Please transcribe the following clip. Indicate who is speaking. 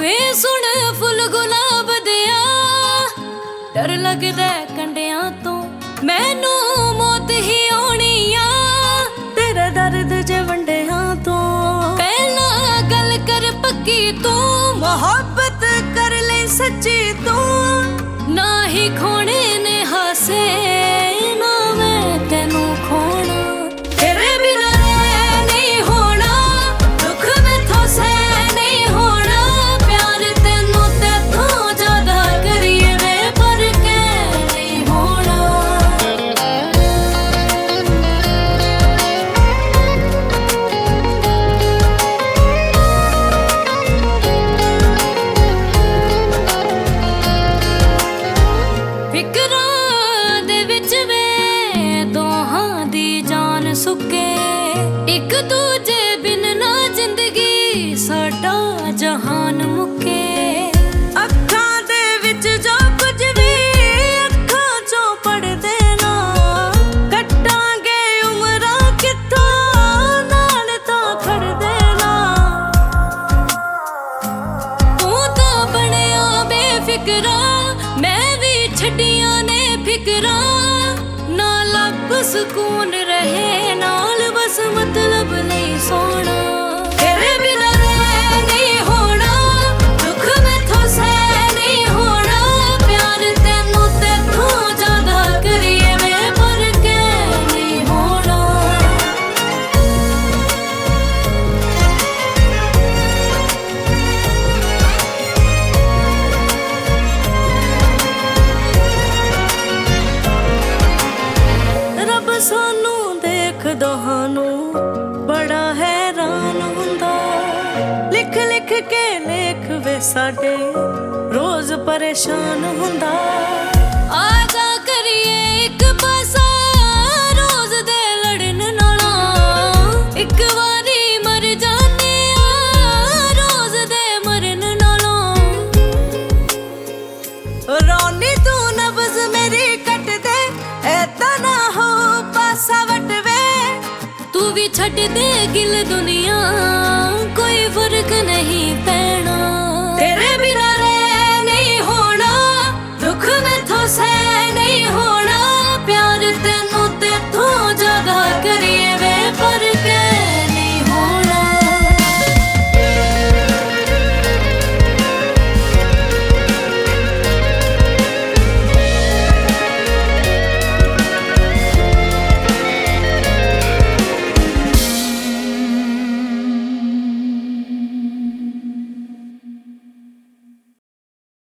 Speaker 1: वे सुन full गुलाब दिया डर लगदा कंडियां तो मैनू मौत ही आनी आ तेरा दर्द जे वंडियां तो पहला गल कर पक्की तू मोहब्बत कर ले सच्ची तू ना ही खोने ने हासे ना मैं तेनू खोना तेरे बिना नहीं होना दुख में तो सह नहीं होना प्यार तेनू तेथों ज्यादा करिए वे पर के नहीं होना फिकरां दे विच वे दोहां दी जान सुके एक दूजे बिन ना जिंदगी साडा जहान मुके अखां दे विच जो कुछ भी अखां चों पढ़ देना कट्टांगे उमरां कित्थों नाल तां खड़ देना तू तां बणिया बेफिकरा मैं भी छड्डियां ने फिकरां ना लब सुकून रहे नाल बस मतलब नहीं सोना तेरे बिना नहीं होना दुख में तो सह नहीं होना प्यार तेनू तेथों ज्यादा करिए मैं पर के नहीं होना रब सानू देख दोहानू बड़ा हैरान हुंदा लिख लिख के लेख वे साडे रोज परेशान हुंदा आजा करिए एक पासा रोज दे लड़न नाला एक वारी मर जाने रोज दे मरन नाला रोनी तू नब्ज मेरी कट दे ऐता ना हो पासा वट वे तू भी छड़ दे गिल दुनिया कोई फर्क नहीं पे